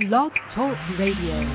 Blog Talk Radio.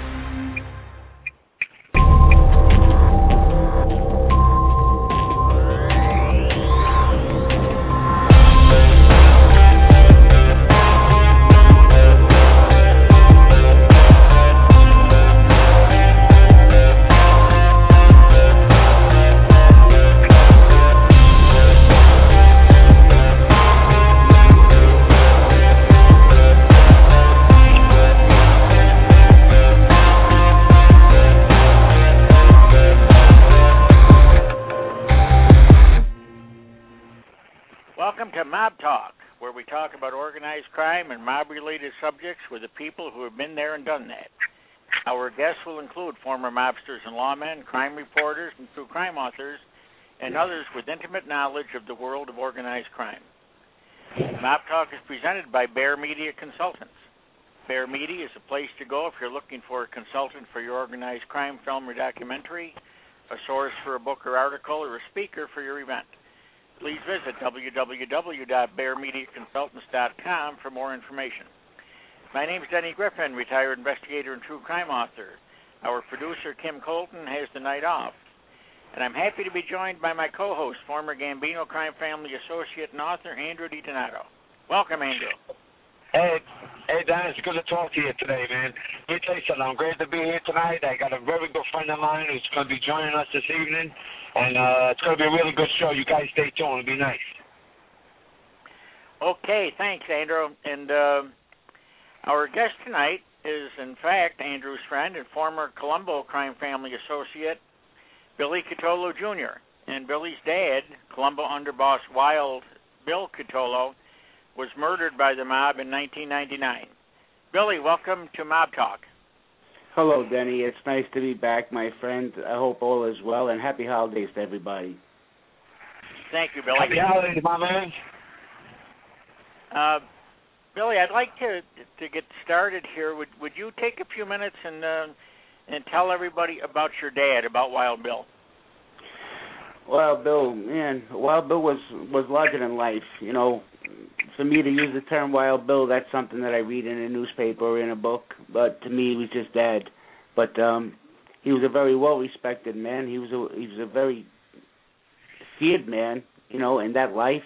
Welcome to Mob Talk, where we talk about organized crime and mob-related subjects with the people who have been there and done that. Our guests will include former mobsters and lawmen, crime reporters and true crime authors, and others with intimate knowledge of the world of organized crime. Mob Talk is presented by Bear Media Consultants. Bear Media is a place to go if you're looking for a consultant for your organized crime film or documentary, a source for a book or article, or a speaker for your event. Please visit www.bearmediaconsultants.com for more information. My name is Denny Griffin, retired investigator and true crime author. Our producer, Kim Colton, has the night off. And I'm happy to be joined by my co-host, former Gambino crime family associate and author, Andrew DiDonato. Welcome, Andrew. Hey, Dan, it's good to talk to you today, man. Let me tell you something. I'm great to be here tonight. I got a very good friend of mine who's going to be joining us this evening, and it's going to be a really good show. You guys stay tuned. It'll be nice. Okay, thanks, Andrew. And our guest tonight is, in fact, Andrew's friend and former Colombo crime family associate, Billy Catolo, Jr. And Billy's dad, Colombo underboss Wild Bill Catolo, was murdered by the mob in 1999. Billy, welcome to Mob Talk. Hello, Denny. It's nice to be back, my friend. I hope all is well, and happy holidays to everybody. Thank you, Billy. Happy holidays, my man. Billy, I'd like to get started here. Would you take a few minutes and tell everybody about your dad, about Wild Bill? Wild Bill, man, Wild Bill was larger than life. You know, for me to use the term Wild Bill, that's something that I read in a newspaper or in a book. But to me, he was just Dad. But he was a very well-respected man. He was a very feared man, you know, in that life.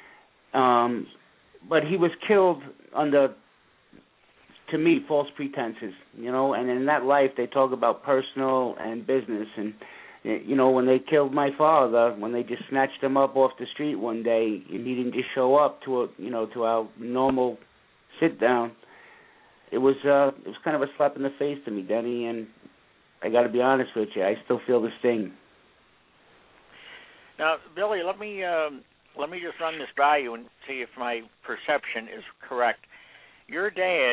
But he was killed under, to me, false pretenses, you know. And in that life, they talk about personal and business. And you know, when they killed my father, when they just snatched him up off the street one day, and he didn't just show up to our normal sit down, it was kind of a slap in the face to me, Denny. And I got to be honest with you, I still feel the sting. Now, Billy, let me just run this by you and see if my perception is correct. Your dad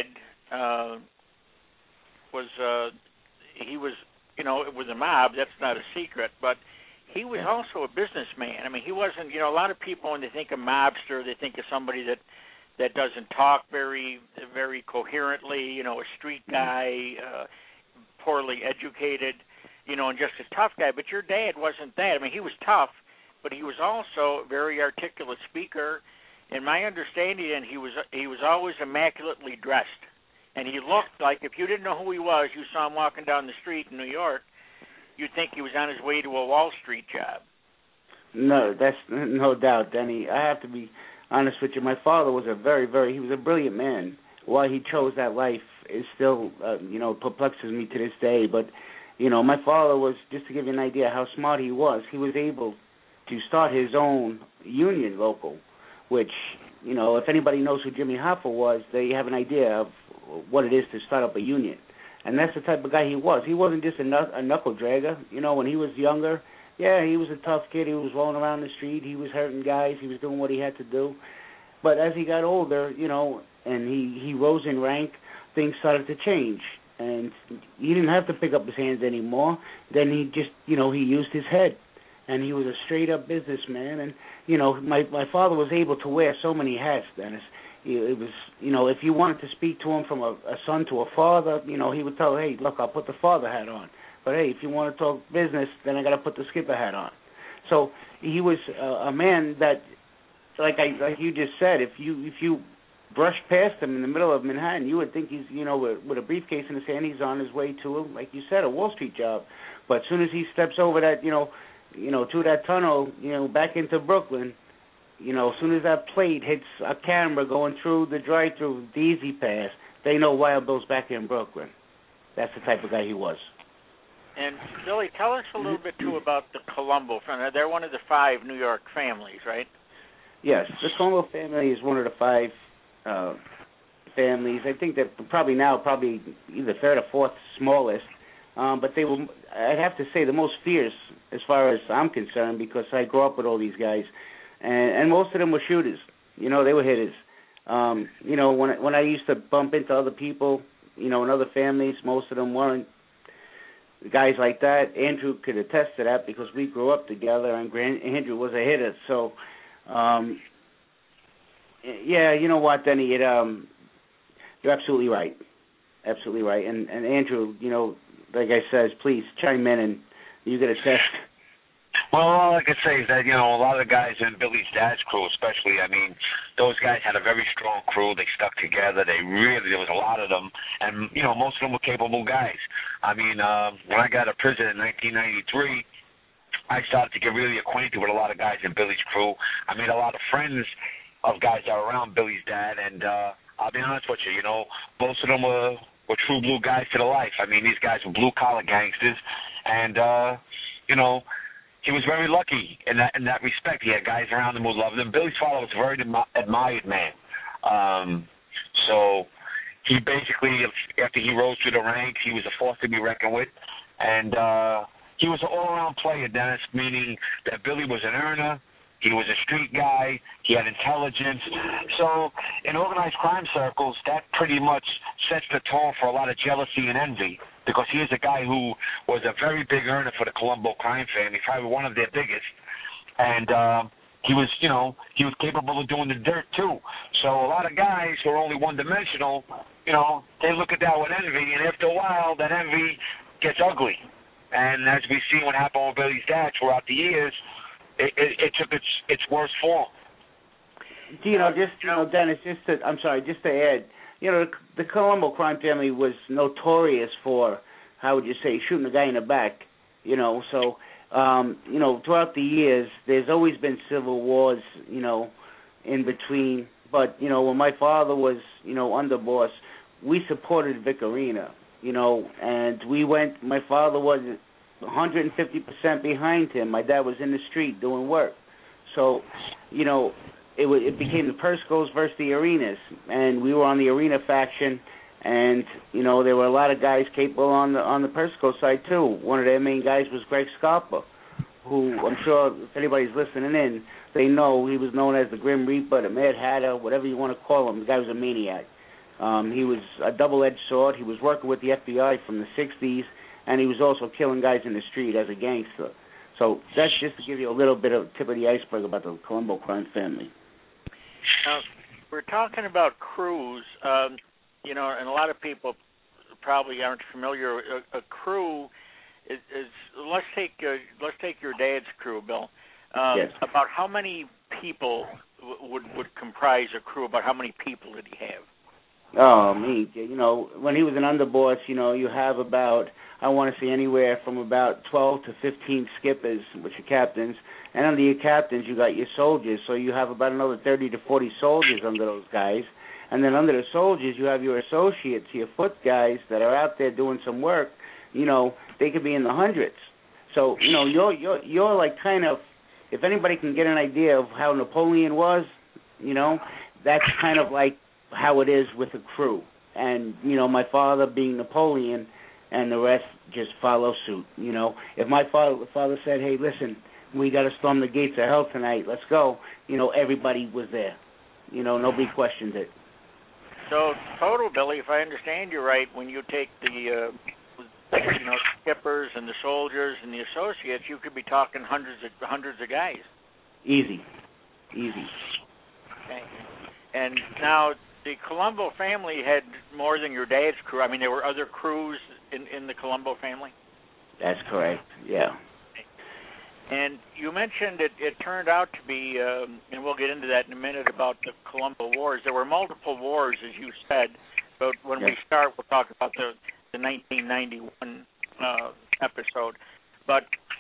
was you know, with the mob, that's not a secret, but he was also a businessman. I mean, he wasn't, you know, a lot of people, when they think of mobster, they think of somebody that doesn't talk very, very coherently, you know, a street guy, poorly educated, you know, and just a tough guy. But your dad wasn't that. I mean, he was tough, but he was also a very articulate speaker. In my understanding, and he was always immaculately dressed. And he looked like, if you didn't know who he was, you saw him walking down the street in New York, you'd think he was on his way to a Wall Street job. No, that's no doubt, Denny. I have to be honest with you. My father was he was a brilliant man. Why he chose that life is still, perplexes me to this day. But, you know, my father was, just to give you an idea how smart he was able to start his own union local, which, you know, if anybody knows who Jimmy Hoffa was, they have an idea of what it is to start up a union. And that's the type of guy he was. He wasn't just a knuckle dragger. You know, when he was younger, yeah, he was a tough kid. He was rolling around the street. He was hurting guys. He was doing what he had to do. But as he got older, you know, and he rose in rank, things started to change. And he didn't have to pick up his hands anymore. Then he just, you know, he used his head. And he was a straight-up businessman. And, you know, my father was able to wear so many hats, Dennis. It was, you know, if you wanted to speak to him from a son to a father, you know, he would tell, hey, look, I'll put the father hat on. But, hey, if you want to talk business, then I got to put the skipper hat on. So he was a man that, like you just said, if you brushed past him in the middle of Manhattan. You would think he's, with a briefcase in his hand, he's on his way to, like you said, a Wall Street job. But as soon as he steps over that, to that tunnel, back into Brooklyn, as soon as that plate hits a camera going through the drive-through, the Easy Pass, they know Wild Bill's back in Brooklyn. That's the type of guy he was. And, Billy, tell us a little bit, too, about the Colombo family. They're one of the 5 New York families, right? Yes, the Colombo family is one of the 5 families. I think they're probably either third or fourth smallest. But they were, I'd have to say, the most fierce as far as I'm concerned, because I grew up with all these guys. And most of them were shooters. They were hitters. When I used to bump into other people, in other families, most of them weren't guys like that. Andrew could attest to that because we grew up together, and Andrew was a hitter. So, you know what, Denny? You're absolutely right. Absolutely right. And Andrew, like I said, please chime in and you get a test. Well, all I can say is that, a lot of the guys in Billy's dad's crew especially, those guys had a very strong crew. They stuck together. There was a lot of them. And, most of them were capable guys. When I got out of prison in 1993, I started to get really acquainted with a lot of guys in Billy's crew. I made a lot of friends of guys that were around Billy's dad. And I'll be honest with you, most of them were true blue guys to the life. These guys were blue-collar gangsters. And, he was very lucky in that respect. He had guys around him who loved him. Billy's father was a very admired man. So he basically, after he rose through the ranks, he was a force to be reckoned with. And he was an all-around player, Dennis, meaning that Billy was an earner. He was a street guy. He had intelligence. So in organized crime circles, that pretty much sets the tone for a lot of jealousy and envy, because he is a guy who was a very big earner for the Colombo crime family, probably one of their biggest. And he was capable of doing the dirt, too. So a lot of guys who are only one-dimensional, they look at that with envy, and after a while, that envy gets ugly. And as we see what happened with Billy's dad throughout the years, it took its worst form. Dennis, just to add, the Colombo crime family was notorious for, how would you say, shooting a guy in the back, so, throughout the years, there's always been civil wars, in between, but, when my father was, underboss, we supported Vic Arena, and my father was 150% behind him. My dad was in the street doing work. So, it became the Persicos versus the Arenas, and we were on the Arena faction, and, there were a lot of guys capable on the Persico side, too. One of their main guys was Greg Scarpa, who I'm sure if anybody's listening in, they know he was known as the Grim Reaper, the Mad Hatter, whatever you want to call him. The guy was a maniac. He was a double-edged sword. He was working with the FBI from the 60s, and he was also killing guys in the street as a gangster. So that's just to give you a little bit of tip of the iceberg about the Colombo crime family. Now, we're talking about crews, and a lot of people probably aren't familiar. A crew is let's take your dad's crew, Bill. Yes. About how many people would comprise a crew? About how many people did he have? Oh, when he was an underboss, you have about, I want to say anywhere from about 12 to 15 skippers, which are captains. And under your captains, you got your soldiers. So you have about another 30 to 40 soldiers under those guys. And then under the soldiers, you have your associates, your foot guys that are out there doing some work. They could be in the hundreds. So, you're like kind of, if anybody can get an idea of how Napoleon was, that's kind of like how it is with a crew. And, my father being Napoleon and the rest just follow suit. If my father said, hey, listen, we got to storm the gates of hell tonight, let's go, everybody was there. Nobody questioned it. So, total, Billy, if I understand you right, when you take the skippers and the soldiers and the associates, you could be talking hundreds of guys. Easy. Okay. And now, the Colombo family had more than your dad's crew. There were other crews in the Colombo family? That's correct, yeah. And you mentioned it turned out to be, and we'll get into that in a minute, about the Colombo Wars. There were multiple wars, as you said, but when we start, we'll talk about the 1991 episode. But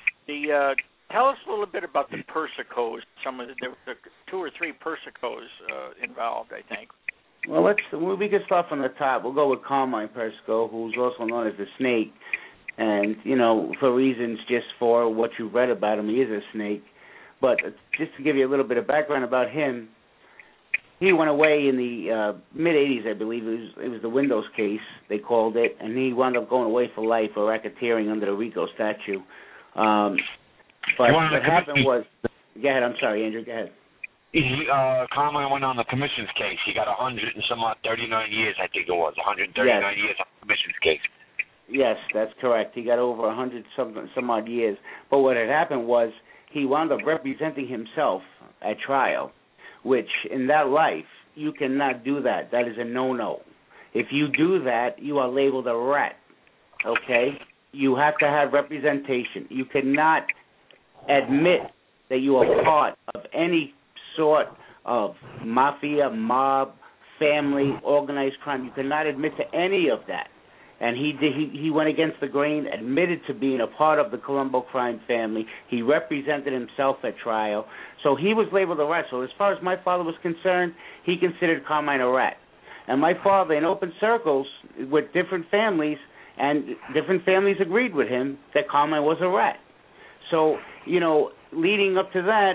tell us a little bit about the Persicos. There were 2 or 3 Persicos involved, I think. Well, we can start from the top. We'll go with Carmine Persico, who's also known as the Snake. And, for reasons just for what you've read about him, he is a snake. But just to give you a little bit of background about him, he went away in the mid-'80s, I believe. It was the Windows case, they called it, and he wound up going away for life for racketeering under the RICO statute. But what happened was... Go ahead, I'm sorry, Andrew, go ahead. Carmine went on the commission's case. He got 39 years, I think it was, 139 years on the commission's case. Yes, that's correct. He got over 100 some odd years. But what had happened was he wound up representing himself at trial, which in that life, you cannot do that. That is a no-no. If you do that, you are labeled a rat, okay? You have to have representation. You cannot admit that you are part of any sort of mafia, mob, family, organized crime. You cannot admit to any of that. And he went against the grain, admitted to being a part of the Colombo crime family. He represented himself at trial. So he was labeled a rat. So as far as my father was concerned, he considered Carmine a rat. And my father, in open circles with different families, and different families agreed with him that Carmine was a rat. So, leading up to that,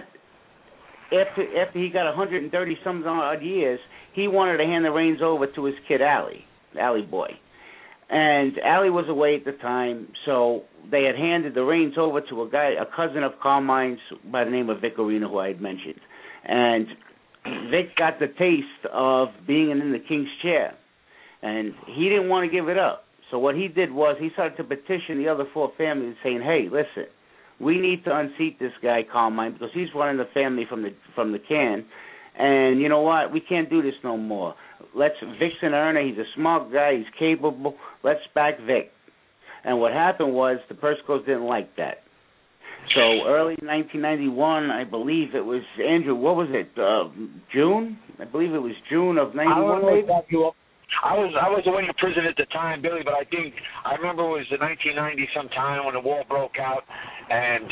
after he got 130-some odd years, he wanted to hand the reins over to his kid, Allie boy. And Allie was away at the time, so they had handed the reins over to a cousin of Carmine's by the name of Vic Arena, who I had mentioned. And Vic got the taste of being in the king's chair, and he didn't want to give it up. So what he did was he started to petition the other 4 families saying, hey, listen, we need to unseat this guy, Carmine, because he's running the family from the can. And you know what? We can't do this no more. Vic's an earner. He's a smart guy. He's capable. Let's back Vic. And what happened was the Persicos didn't like that. So early 1991, I believe it was, Andrew, what was it, June? I believe it was June of 91, maybe? I was away in prison at the time, Billy, but I remember it was in 1990 sometime when the war broke out, and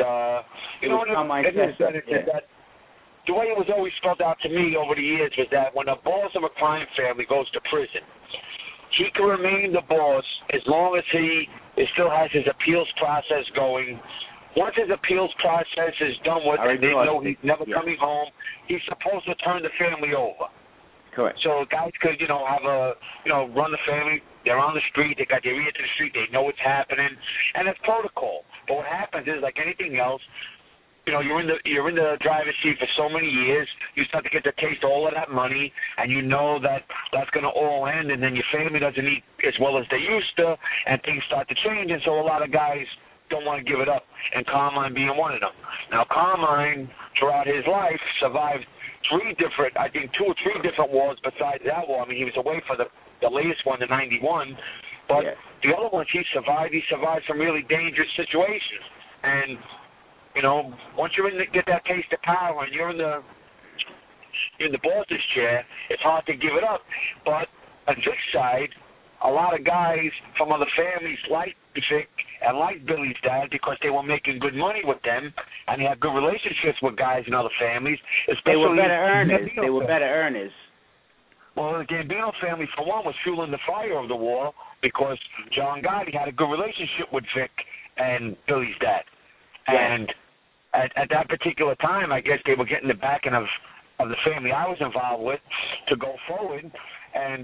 the way it was always spelled out to me over the years was that when the boss of a crime family goes to prison, he can remain the boss as long as he still has his appeals process going. Once his appeals process is done with, and they know he's never coming home, he's supposed to turn the family over. Correct. So guys could, run the family. They're on the street. They got their ear to the street. They know what's happening, and it's protocol. But what happens is, like anything else, you're in the driver's seat for so many years. You start to get to taste all of that money, and you know that that's going to all end, and then your family doesn't eat as well as they used to, and things start to change. And so a lot of guys don't want to give it up, and Carmine being one of them. Now, Carmine, throughout his life, survived 2 or 3 different wars besides that war. I mean, he was away for the latest one, the 91, but the other ones he survived some really dangerous situations. And, once get that taste of power and you're in the boss's chair, it's hard to give it up. But on Vic's side, a lot of guys from other families liked Vic and liked Billy's dad because they were making good money with them, and they had good relationships with guys in other families. They were better earners. Well, the Gambino family, for one, was fueling the fire of the war because John Gotti had a good relationship with Vic and Billy's dad. And at that particular time, I guess they were getting the backing of the family I was involved with to go forward. And,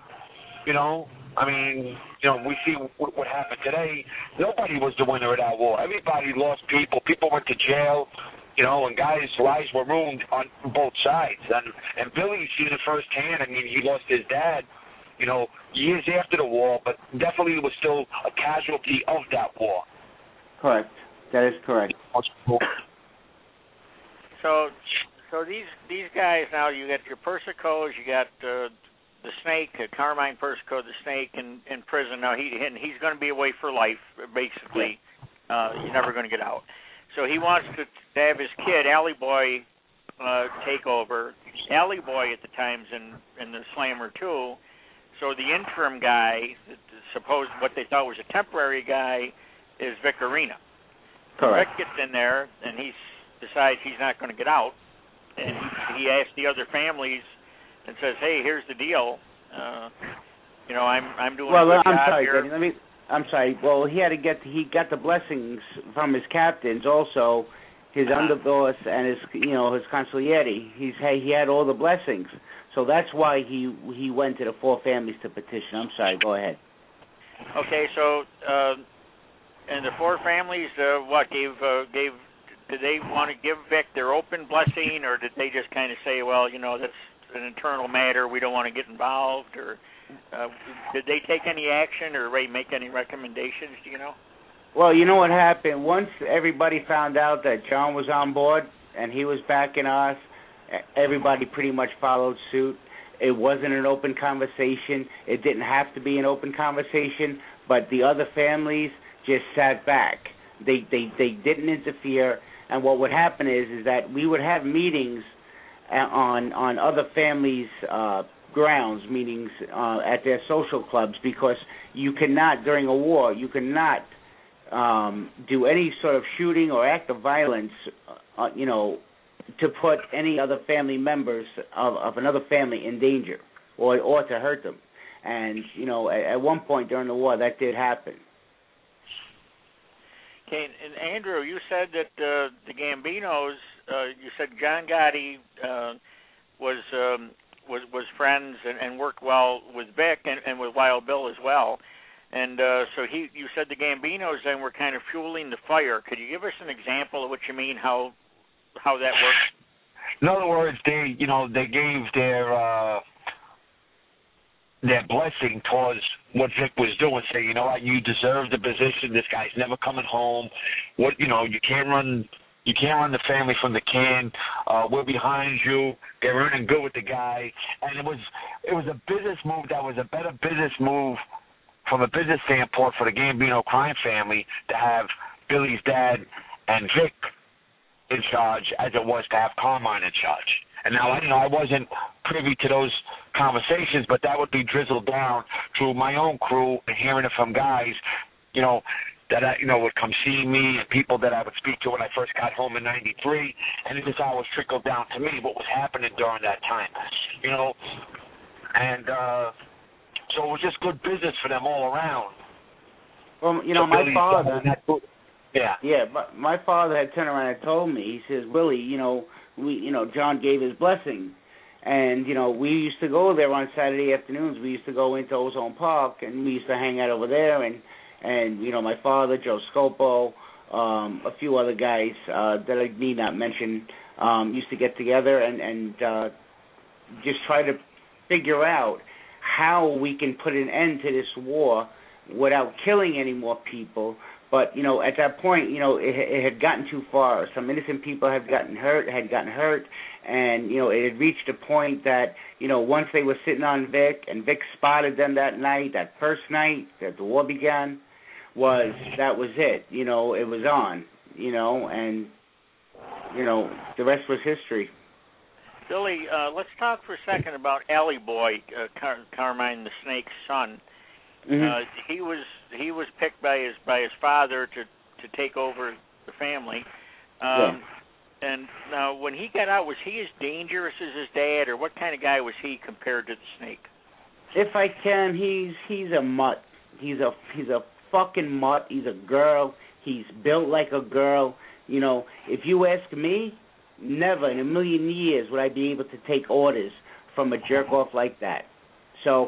we see what happened today. Nobody was the winner of that war. Everybody lost people. People went to jail, and guys' lives were ruined on both sides. And Billy seen it firsthand. I mean, he lost his dad, years after the war, but definitely was still a casualty of that war. Correct. That is correct. So these guys now, you got your Persicos, you got the Snake, Carmine Persico, the Snake in prison. Now he's going to be away for life, basically. You're never going to get out. So he wants to have his kid, Alley Boy, take over. Alley Boy at the time's in the Slammer too. So the interim guy, suppose what they thought was a temporary guy, is Vic Arena. Correct. Vic gets in there and he decides he's not going to get out, and he asks the other families and says, "Hey, here's the deal. I'm doing a good job here." Danny, I'm sorry. Well, he got the blessings from his captains, also his underboss and his consigliere. He had all the blessings, so that's why he went to the 4 families to petition. I'm sorry. Go ahead. Okay, so and the 4 families, gave? Did they want to give Vic their open blessing, or did they just kind of say, well, that's an internal matter, we don't want to get involved, or did they take any action or make any recommendations, do you know? Well, you know what happened? Once everybody found out that John was on board and he was backing us, everybody pretty much followed suit. It wasn't an open conversation. It didn't have to be an open conversation, but the other families just sat back. They didn't interfere, and what would happen is that we would have meetings on other families' grounds, meetings at their social clubs, because you cannot, during a war, do any sort of shooting or act of violence, to put any other family members of another family in danger or to hurt them. And, at one point during the war, that did happen. Okay, and Andrew, you said that the Gambinos, you said John Gotti was friends and worked well with Vic and with Wild Bill as well. And so you said the Gambinos then were kind of fueling the fire. Could you give us an example of what you mean, how that works? In other words, they gave their blessing towards what Vic was doing. Say, you know what, you deserve the position. This guy's never coming home. You can't run the family from the can. We're behind you. They're running good with the guy. And it was a business move that was a better business move from a business standpoint for the Gambino crime family to have Billy's dad and Vic in charge as it was to have Carmine in charge. And now, I wasn't privy to those conversations, but that would be drizzled down to my own crew and hearing it from guys, that would come see me, and people that I would speak to when I first got home in '93, and it just always trickled down to me what was happening during that time, and so it was just good business for them all around. Well, so my father. Yeah, my father had turned around and told me. He says, Willie, John gave his blessing, and we used to go there on Saturday afternoons. We used to go into Ozone Park, and we used to hang out over there, and my father, Joe Scopo, a few other guys that I need not mention, used to get together and just try to figure out how we can put an end to this war without killing any more people. But, at that point, it had gotten too far. Some innocent people had gotten hurt, and, it had reached a point that, once they were sitting on Vic, and Vic spotted them that night, that first night that the war began, that was it. It was on, and, the rest was history. Billy, let's talk for a second about Alley Boy, Carmine the Snake's son. Mm-hmm. He was picked by his father to take over the family. And now, when he got out, was he as dangerous as his dad, or what kind of guy was he compared to the Snake? If I can, he's a mutt. He's a fucking mutt. He's a girl. He's built like a girl. If you ask me, never in a million years would I be able to take orders from a jerk off like that. So,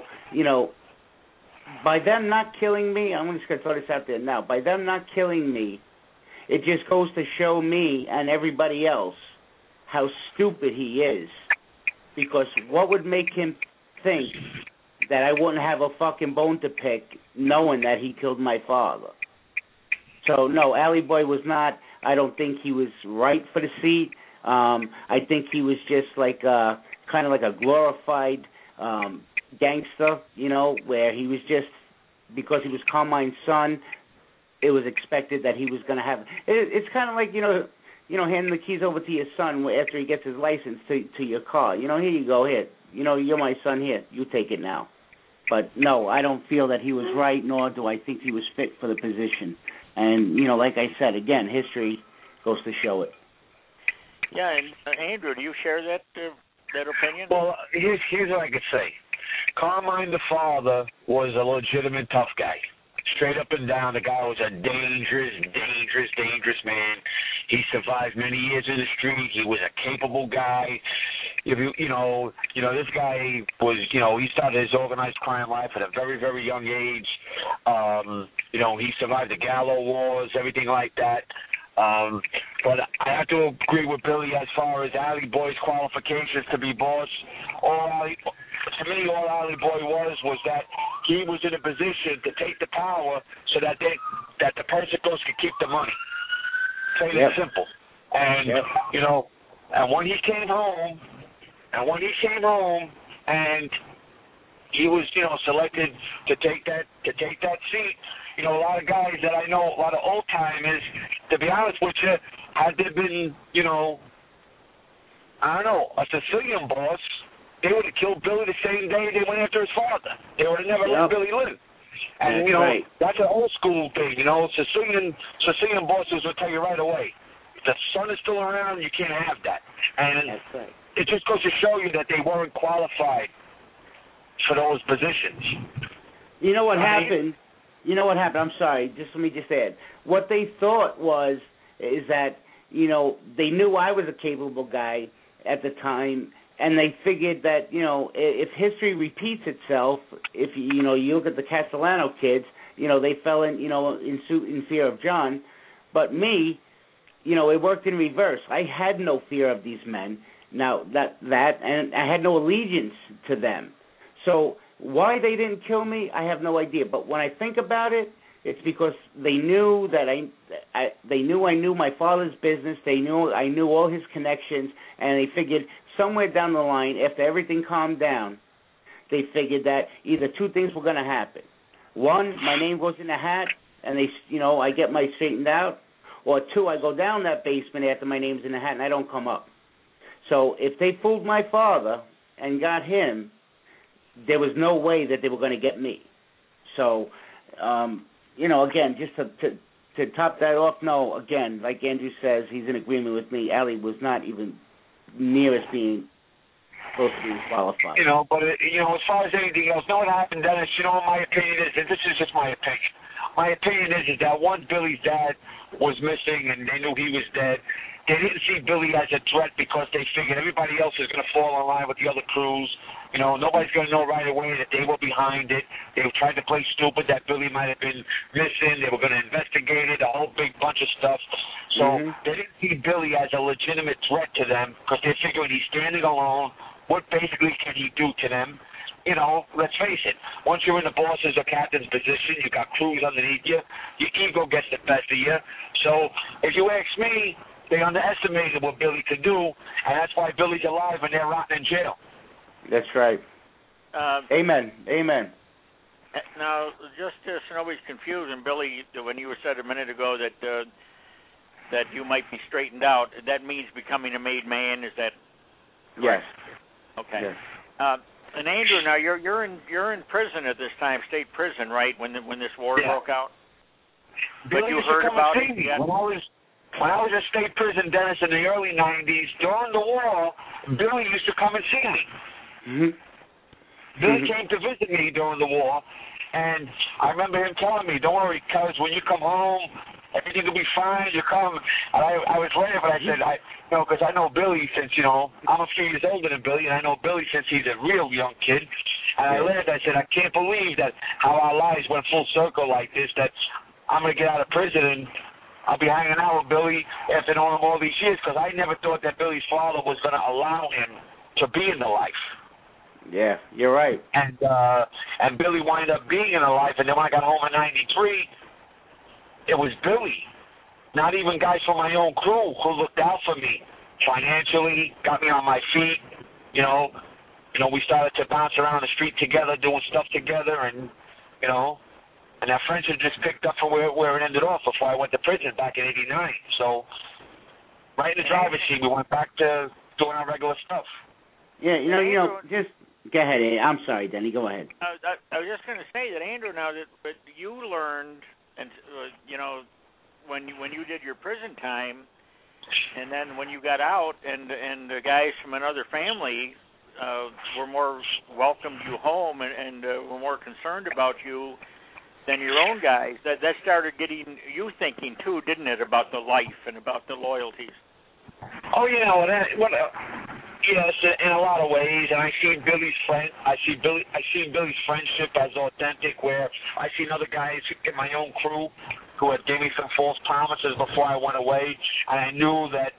by them not killing me, I'm just going to throw this out there now. By them not killing me, it just goes to show me and everybody else how stupid he is. Because what would make him think that I wouldn't have a fucking bone to pick knowing that he killed my father? So, no, Alley Boy was not, I don't think he was right for the seat. I think he was just kind of like a glorified gangster, where he was just, because he was Carmine's son, it was expected that he was going to have. It's kind of like handing the keys over to your son after he gets his license to your car. Here you go, here. You're my son, here. You take it now. But no, I don't feel that he was right, nor do I think he was fit for the position. And like I said, again, history goes to show it. Yeah, and Andrew, do you share that opinion? Well, here's what I could say. Carmine, the father, was a legitimate tough guy. Straight up and down, the guy was a dangerous man. He survived many years in the street. He was a capable guy. If this guy was, he started his organized crime life at a very, very young age. He survived the Gallo Wars, everything like that. But I have to agree with Billy as far as Alley Boy's qualifications to be boss. All Alley Boy was that he was in a position to take the power so that the Persicos could keep the money. Plain and simple. And and when he came home, and he was selected to take that seat. A lot of guys that I know, a lot of old timers, to be honest with you, had there been a Sicilian boss, they would have killed Billy the same day they went after his father. They would have never let Billy live. And that's an old school thing. Sicilian bosses will tell you right away, if the son is still around, you can't have that. And it just goes to show you that they weren't qualified for those positions. You know what happened? I'm sorry. Let me add. What they thought is that they knew I was a capable guy at the time, and they figured that if history repeats itself, if you look at the Castellano kids, they fell in fear of John, but me, it worked in reverse. I had no fear of these men. Now and I had no allegiance to them. So why they didn't kill me, I have no idea. But when I think about it, it's because they knew that I knew my father's business. They knew I knew all his connections, and they figured somewhere down the line, after everything calmed down, they figured that either two things were going to happen. One, my name goes in the hat, and I get my straightened out, or two, I go down that basement after my name's in the hat and I don't come up. So if they fooled my father and got him, there was no way that they were going to get me. So, again, just to top that off, no, again, like Andrew says, he's in agreement with me. Allie was not even near as being supposed to be qualified. But, as far as anything else, know what happened, Dennis? My opinion is, and this is just my opinion. My opinion is that once Billy's dad was missing and they knew he was dead, they didn't see Billy as a threat because they figured everybody else is going to fall in line with the other crews. Nobody's going to know right away that they were behind it. They tried to play stupid that Billy might have been missing. They were going to investigate it, a whole big bunch of stuff. So they didn't see Billy as a legitimate threat to them because they figured he's standing alone. What basically can he do to them? Let's face it, once you're in the boss's or captain's position, you got crews underneath you, your ego gets the best of you. So if you ask me, they underestimated what Billy could do, and that's why Billy's alive and they're rotting in jail. That's right. Amen. Now, just so nobody's confused, and Billy, when you said a minute ago that you might be straightened out, that means becoming a made man. Is that correct? Yes. Okay. Yes. And Andrew, now you're in prison at this time, state prison, right? When this war broke out. Billy, but you heard about it. When I was in state prison, Dennis, in the early '90s, during the war, Billy used to come and see me. Billy came to visit me during the war, and I remember him telling me, "Don't worry, cuz when you come home, everything will be fine. You come." And I was laughing. I said, because I know Billy since, I'm a few years older than Billy, and I know Billy since he's a real young kid. And I laughed. I said, I can't believe that how our lives went full circle like this, that I'm going to get out of prison and I'll be hanging out with Billy after knowing him all these years, because I never thought that Billy's father was going to allow him to be in the life. Yeah, you're right. And Billy wound up being in the life, and then when I got home in '93, it was Billy. Not even guys from my own crew who looked out for me financially, got me on my feet. We started to bounce around the street together, doing stuff together, and And that friendship just picked up from where it ended off before I went to prison back in '89. So, right in the driver's seat, we went back to doing our regular stuff. Yeah, you know, just go ahead. I'm sorry, Denny. Go ahead. I was just going to say that, Andrew, now that you learned, and when you did your prison time, and then when you got out, and the guys from another family were more welcomed you home and were more concerned about you than your own guys, that started getting you thinking too, didn't it, about the life and about the loyalties? Oh, yes, in a lot of ways, and I seen Billy's Billy's friendship as authentic. Where I seen other guys in my own crew who had gave me some false promises before I went away, and I knew that,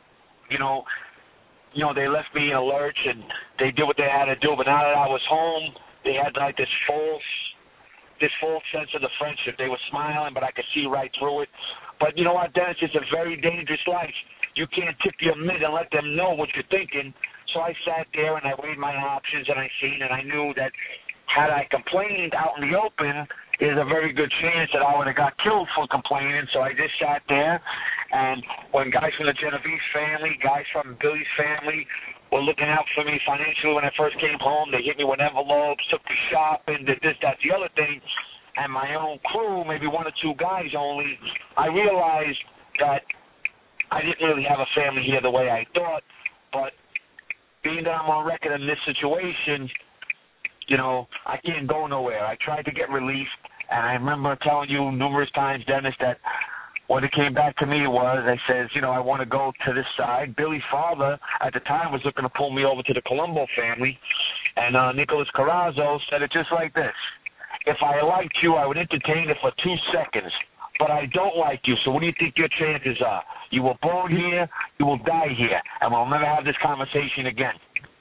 they left me in a lurch and they did what they had to do. But now that I was home, they had like this false sense of the friendship. They were smiling, but I could see right through it. But you know what, Dennis? It's a very dangerous life. You can't tip your mitt and let them know what you're thinking. So I sat there and I weighed my options, and I knew that had I complained out in the open, there's a very good chance that I would have got killed for complaining. So I just sat there, and when guys from the Genovese family, guys from Billy's family were looking out for me financially when I first came home, they hit me with envelopes, took me shopping, did this, that, the other thing, and my own crew, maybe one or two guys only, I realized that I didn't really have a family here the way I thought. But being that I'm on record in this situation, I can't go nowhere. I tried to get relief, and I remember telling you numerous times, Dennis, that what it came back to me was, I says, I want to go to this side. Billy's father at the time was looking to pull me over to the Colombo family, and Nicholas Carrazzo said it just like this: if I liked you, I would entertain it for 2 seconds. But I don't like you, so what do you think your chances are? You were born here, you will die here, and we'll never have this conversation again.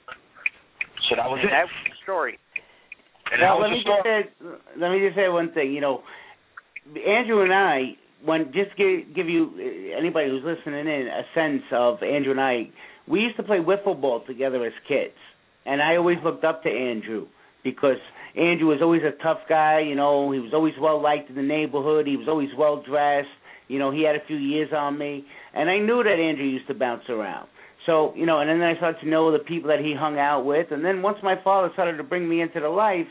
So that was it. That was the story. And well, let me just say one thing. Andrew and I, just give you, anybody who's listening in, a sense of Andrew and I, we used to play wiffle ball together as kids, and I always looked up to Andrew because Andrew was always a tough guy. He was always well-liked in the neighborhood. He was always well-dressed. He had a few years on me, and I knew that Andrew used to bounce around. So, and then I started to know the people that he hung out with, and then once my father started to bring me into the life,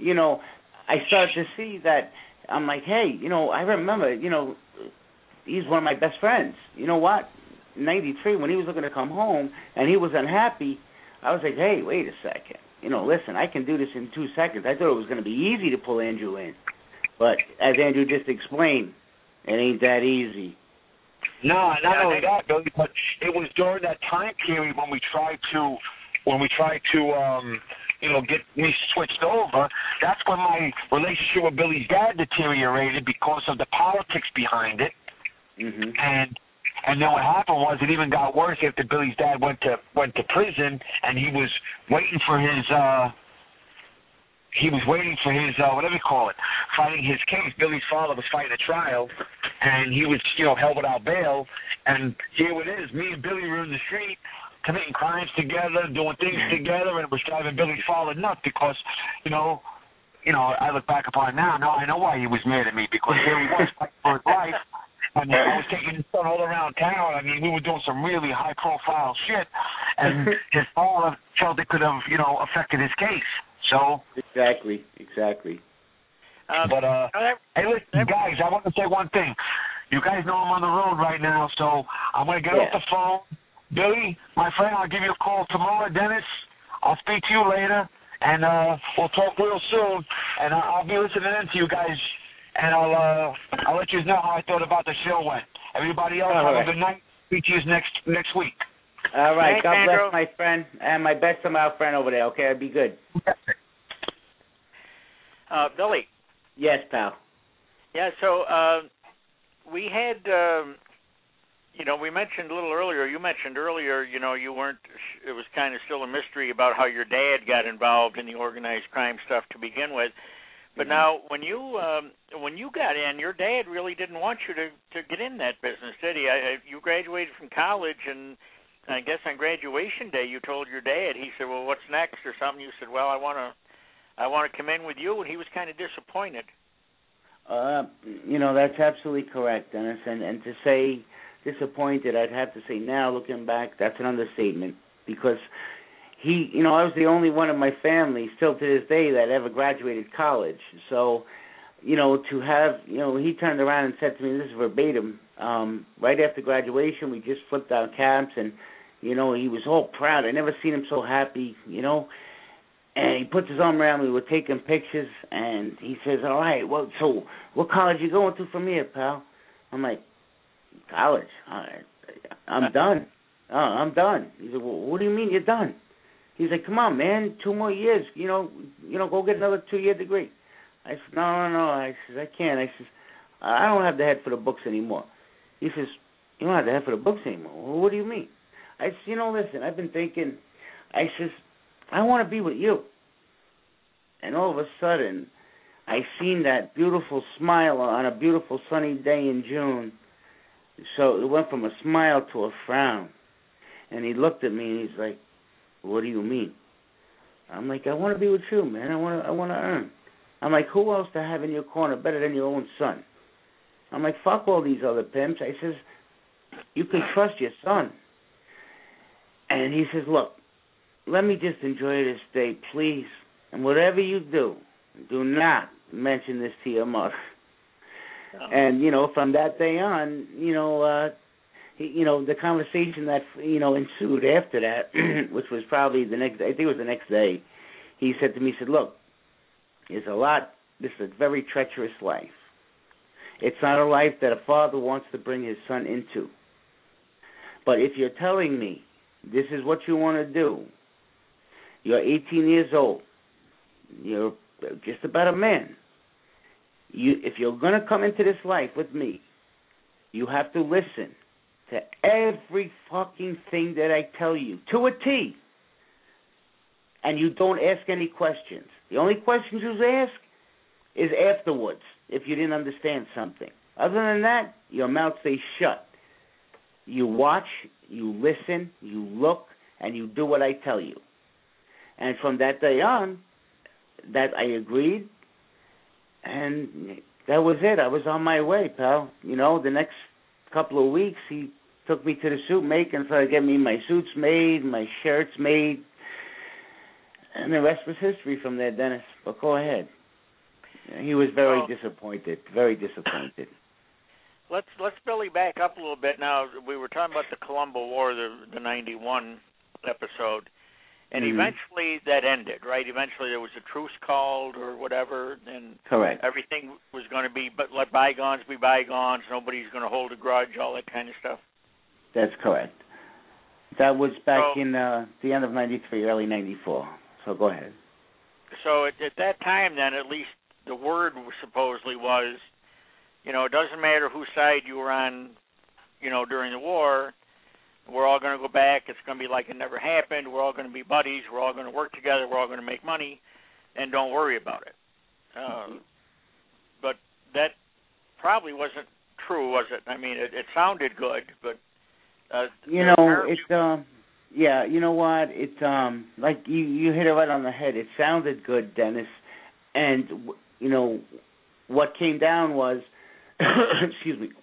I started to see that I'm like, hey, I remember, he's one of my best friends. You know what? In 93, when he was looking to come home and he was unhappy, I was like, hey, wait a second. Listen, I can do this in 2 seconds. I thought it was going to be easy to pull Andrew in. But as Andrew just explained, it ain't that easy. No, not only that, Billy, but it was during that time period when we tried to get me switched over. That's when my relationship with Billy's dad deteriorated because of the politics behind it. Mm-hmm. And then what happened was it even got worse after Billy's dad went to prison, and he was waiting for his whatever you call it, fighting his case. Billy's father was fighting a trial, and he was held without bail. And here it is, me and Billy were in the street committing crimes together, doing things together, and it was driving Billy's father nuts because I look back upon it now. I know why he was mad at me, because here he was fighting for his life. I was taking his son all around town. I mean, we were doing some really high-profile shit, and his father felt it could have, affected his case. So exactly. But hey, listen, guys, I want to say one thing. You guys know I'm on the road right now, so I'm going to get off the phone. Billy, my friend, I'll give you a call tomorrow. Dennis, I'll speak to you later, and we'll talk real soon. And I'll be listening in to you guys. And I'll let you know how I thought about the show went. Everybody else, have a good night. Speak to you next week. All right. Thanks, God Andrew. bless my friend and my best to my friend over there. Okay, I'll be good. Billy. Yes, pal. Yeah. So we had, we mentioned a little earlier. You mentioned earlier, you weren't. It was kind of still a mystery about how your dad got involved in the organized crime stuff to begin with. But now, when you got in, your dad really didn't want you to get in that business, did he? You graduated from college, and I guess on graduation day, you told your dad. He said, "Well, what's next?" or something. You said, "Well, I want to come in with you," and he was kind of disappointed. That's absolutely correct, Dennis. And to say disappointed, I'd have to say now, looking back, that's an understatement. Because I was the only one in my family, still to this day, that ever graduated college. So, to have, he turned around and said to me, this is verbatim, right after graduation, we just flipped our caps, and, he was all proud. I never seen him so happy, And he puts his arm around me. We're taking pictures, and he says, all right, well, so what college you going to from here, pal? I'm like, college? All right, I'm done. Oh, I'm done. He said, well, what do you mean you're done? He's like, come on, man, 2 more years. Go get another 2-year degree. I said, no. I says, I can't. I says, I don't have the head for the books anymore. He says, you don't have the head for the books anymore? Well, what do you mean? I said, listen, I've been thinking. I says, I want to be with you. And all of a sudden, I seen that beautiful smile on a beautiful sunny day in June. So it went from a smile to a frown. And he looked at me and he's like, what do you mean? I'm like, I want to be with you, man. I want to earn. I'm like, who else to have in your corner better than your own son? I'm like, fuck all these other pimps. I says, you can trust your son. And he says, look, let me just enjoy this day, please. And whatever you do not mention this to your mother. Oh. And, from that day on, the conversation that, ensued after that, which was probably the next day, he said to me, look, this is a very treacherous life. It's not a life that a father wants to bring his son into. But if you're telling me this is what you want to do, you're 18 years old, you're just about a man. If you're going to come into this life with me, you have to listen to every fucking thing that I tell you, to a T. And you don't ask any questions. The only questions you ask is afterwards, if you didn't understand something. Other than that, your mouth stays shut. You watch, you listen, you look, and you do what I tell you. And from that day on, that I agreed, and that was it. I was on my way, pal. The next couple of weeks, he took me to the suit maker and started getting me my suits made, my shirts made, and the rest was history from there, Dennis. But go ahead. He was very disappointed, very disappointed. Let's Billy back up a little bit now. We were talking about the Colombo War, the 91 episode, and eventually that ended, right? Eventually there was a truce called or whatever, and correct. Everything was going to be, but let bygones be bygones. Nobody's going to hold a grudge, all that kind of stuff. That's correct. That was back in the end of 93, early 94. So go ahead. So at that time, then, at least the word supposedly was, it doesn't matter whose side you were on, during the war. We're all going to go back. It's going to be like it never happened. We're all going to be buddies. We're all going to work together. We're all going to make money, and don't worry about it. But that probably wasn't true, was it? I mean, it sounded good, but yeah, you know what? It's like you hit it right on the head. It sounded good, Dennis, and what came down was, excuse me,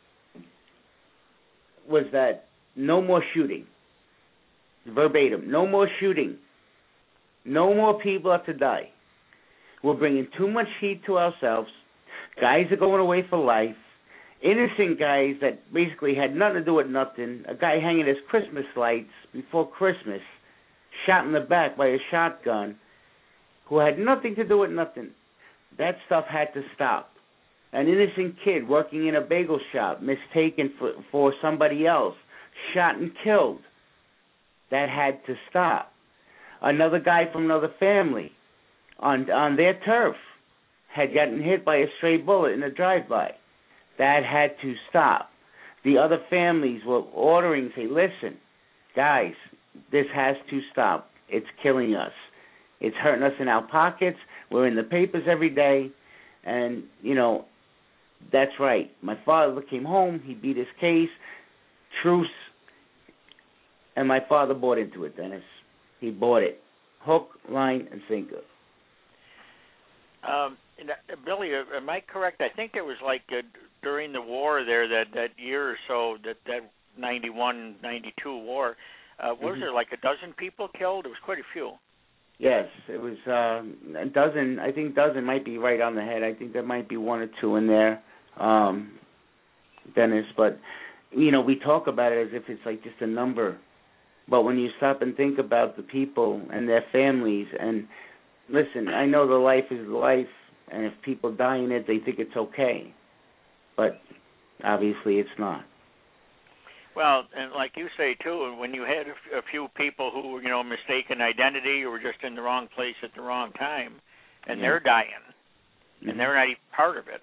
was that no more shooting. Verbatim, no more shooting. No more people have to die. We're bringing too much heat to ourselves. Guys are going away for life. Innocent guys that basically had nothing to do with nothing. A guy hanging his Christmas lights before Christmas, shot in the back by a shotgun, who had nothing to do with nothing. That stuff had to stop. An innocent kid working in a bagel shop, mistaken for somebody else, shot and killed. That had to stop. Another guy from another family on their turf had gotten hit by a stray bullet in a drive-by. That had to stop. The other families were ordering, say, listen, guys, this has to stop. It's killing us. It's hurting us in our pockets. We're in the papers every day. And, that's right. My father came home. He beat his case. Truce. And my father bought into it, Dennis. He bought it. Hook, line, and sinker. Billy, am I correct? I think it was like during the war there, that year or so, that 91, 92 war, was there like a dozen people killed? It was quite a few. Yes, it was a dozen. I think dozen might be right on the head. I think there might be one or two in there, Dennis. But, we talk about it as if it's like just a number. But when you stop and think about the people and their families, and listen, I know the life is life, and if people die in it, they think it's okay. But obviously it's not. Well, and like you say, too, when you had a few people who were, mistaken identity or were just in the wrong place at the wrong time, and they're dying, and they're not even part of it,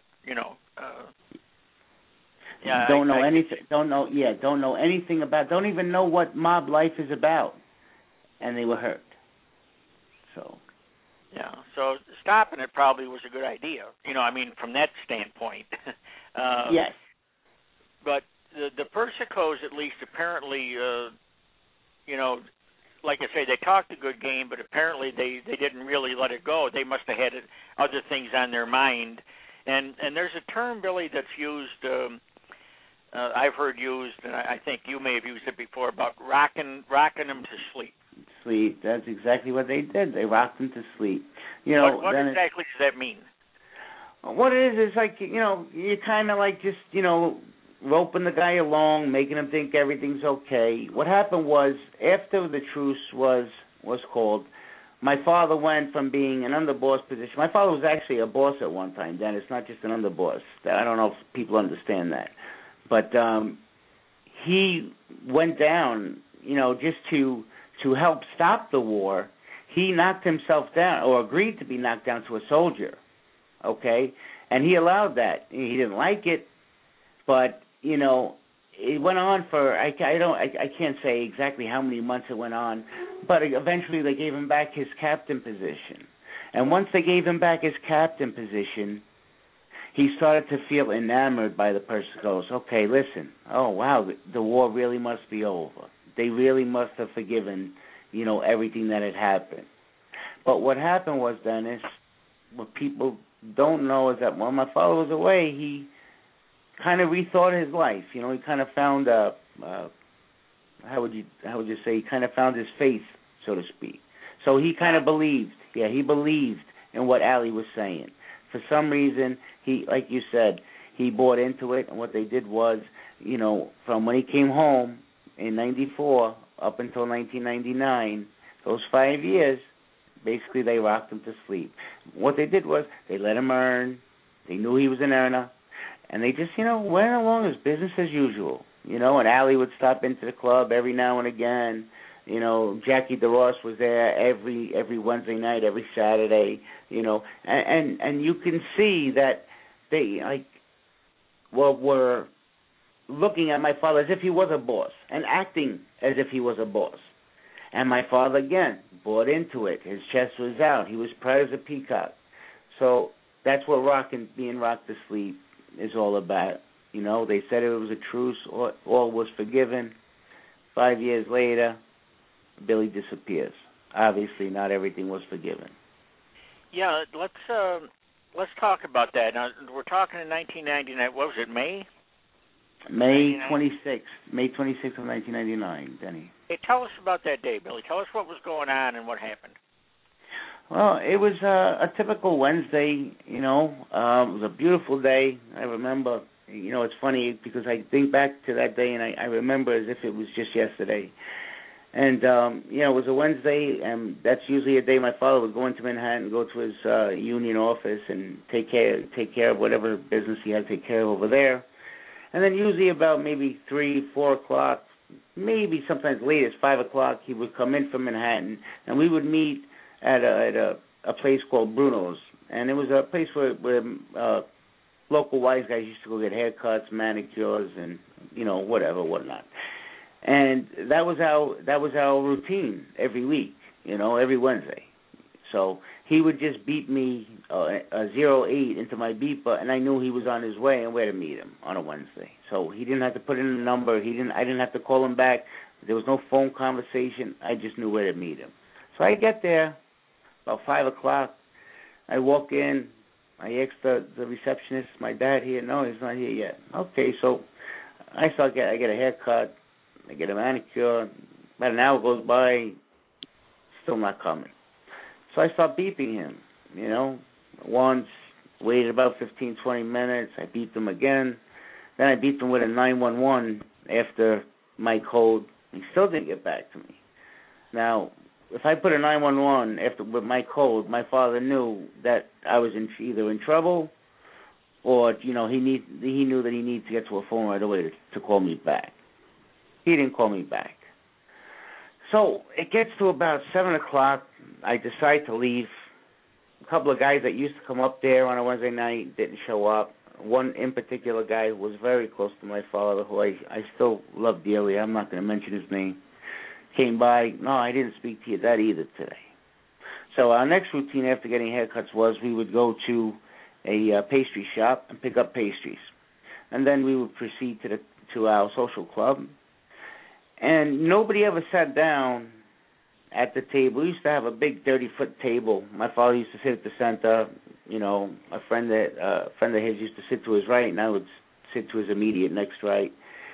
don't know anything. Don't know anything about. Don't even know what mob life is about, and they were hurt. So. Yeah. So stopping it probably was a good idea. From that standpoint. Yes. But the Persicos, at least, apparently, like I say, they talked a good game, but apparently they didn't really let it go. They must have had other things on their mind. And there's a term, Billy, that's used. I've heard used, and I think you may have used it before, about rocking them to sleep. Sleep. That's exactly what they did. They rocked them to sleep. What exactly does that mean? What it is like, you kind of like just, roping the guy along, making him think everything's okay. What happened was, after the truce was called, my father went from being an underboss position. My father was actually a boss at one time, Dennis, not just an underboss. I don't know if people understand that. But he went down, just to help stop the war. He knocked himself down, or agreed to be knocked down to a soldier, okay? And he allowed that. He didn't like it, but, it went on for, I can't say exactly how many months it went on, but eventually they gave him back his captain position. And once they gave him back his captain position, he started to feel enamored by the Persicos. Okay, listen. Oh, wow, the war really must be over. They really must have forgiven, everything that had happened. But what happened was, Dennis, what people don't know is that when my father was away, he kind of rethought his life. He kind of found how would you say? He kind of found his faith, so to speak. So he kind of believed. Yeah, he believed in what Allie was saying. For some reason, he, like you said, he bought into it, and what they did was, from when he came home in 94 up until 1999, those 5 years, basically they rocked him to sleep. What they did was they let him earn. They knew he was an earner, and they just, went along as business as usual. And Allie would stop into the club every now and again. Jackie DeRoss was there every Wednesday night, every Saturday, and you can see that they were looking at my father as if he was a boss and acting as if he was a boss. And my father, again, bought into it. His chest was out. He was proud as a peacock. So that's what being rocked to sleep is all about. They said it was a truce. All was forgiven. 5 years later, Billy disappears. Obviously, not everything was forgiven. Yeah, let's talk about that. Now, we're talking in 1999. What was it, May? May 26th of 1999, Denny. Hey, tell us about that day, Billy. Tell us what was going on and what happened. Well, it was a typical Wednesday, it was a beautiful day. I remember, it's funny because I think back to that day and I remember as if it was just yesterday. And, it was a Wednesday, and that's usually a day my father would go into Manhattan, go to his union office and take care of whatever business he had to take care of over there. And then usually about maybe 3, 4 o'clock, maybe sometimes late as 5 o'clock, he would come in from Manhattan, and we would meet at a place called Bruno's. And it was a place where local wise guys used to go get haircuts, manicures, and, whatnot. And that was our routine every week, every Wednesday. So he would just beat me a 08 into my beeper, and I knew he was on his way and where to meet him on a Wednesday. So he didn't have to put in a number. I didn't have to call him back. There was no phone conversation. I just knew where to meet him. So I get there about 5 o'clock. I walk in. I ask the receptionist, "My dad here?" "No, he's not here yet." Okay, so I get a haircut. I get a manicure. About an hour goes by, still not coming. So I start beeping him, once, waited about 15, 20 minutes. I beeped him again. Then I beeped him with a 911 after my code. He still didn't get back to me. Now, if I put a 911 with my code, my father knew that I was either in trouble or, he knew that he needed to get to a phone right away to call me back. He didn't call me back. So it gets to about 7 o'clock. I decide to leave. A couple of guys that used to come up there on a Wednesday night didn't show up. One in particular guy who was very close to my father, who I still love dearly. I'm not going to mention his name. Came by. "No, I didn't speak to your dad either today." So our next routine after getting haircuts was we would go to a pastry shop and pick up pastries. And then we would proceed to our social club. And nobody ever sat down at the table. We used to have a big 30-foot table. My father used to sit at the center. A friend of his used to sit to his right, and I would sit to his immediate next right.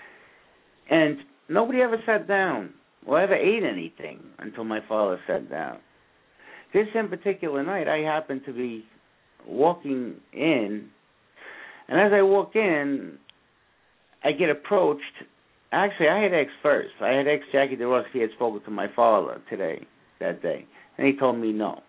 And nobody ever sat down or ever ate anything until my father sat down. This in particular night, I happened to be walking in, and as I walk in, I get approached. Actually, I had asked first. I had asked Jackie DeRoss if he had spoken to my father that day, and he told me no.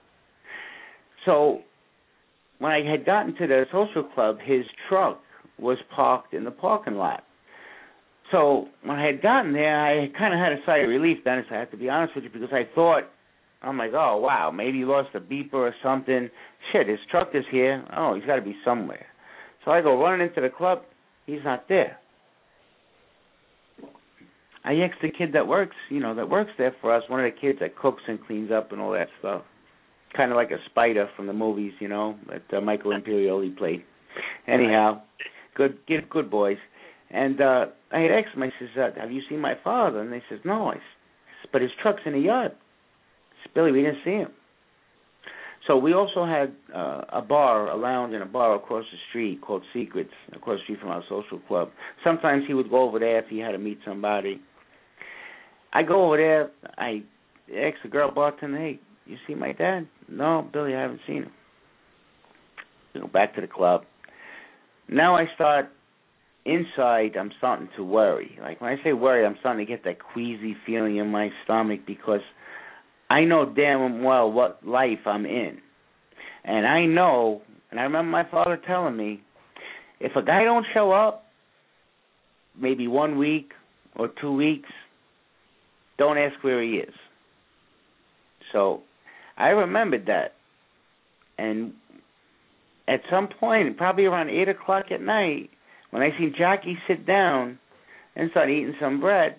So when I had gotten to the social club, his truck was parked in the parking lot. So when I had gotten there, I kind of had a sigh of relief, Dennis, I have to be honest with you, because I thought, I'm like, oh, wow, maybe he lost a beeper or something. Shit, his truck is here. Oh, he's got to be somewhere. So I go running into the club. He's not there. I asked the kid that works there for us, one of the kids that cooks and cleans up and all that stuff. Kind of like a Spider from the movies, that Michael Imperioli played. Anyhow, good boys. And I had asked him, I says, "Have you seen my father?" And they says, "No." But his truck's in the yard. I said, "Billy, we didn't see him." So we also had a lounge and a bar across the street called Secrets, across the street from our social club. Sometimes he would go over there if he had to meet somebody. I go over there. I ask the girl bartender, "Hey, you see my dad?" "No, Billy, I haven't seen him." Go back to the club. Now I start, inside, I'm starting to worry. Like when I say worry, I'm starting to get that queasy feeling in my stomach because I know damn well what life I'm in. And I know, and I remember my father telling me, if a guy don't show up, maybe 1 week or 2 weeks, don't ask where he is. So I remembered that. And at some point, probably around 8 o'clock at night, when I seen Jackie sit down and start eating some bread,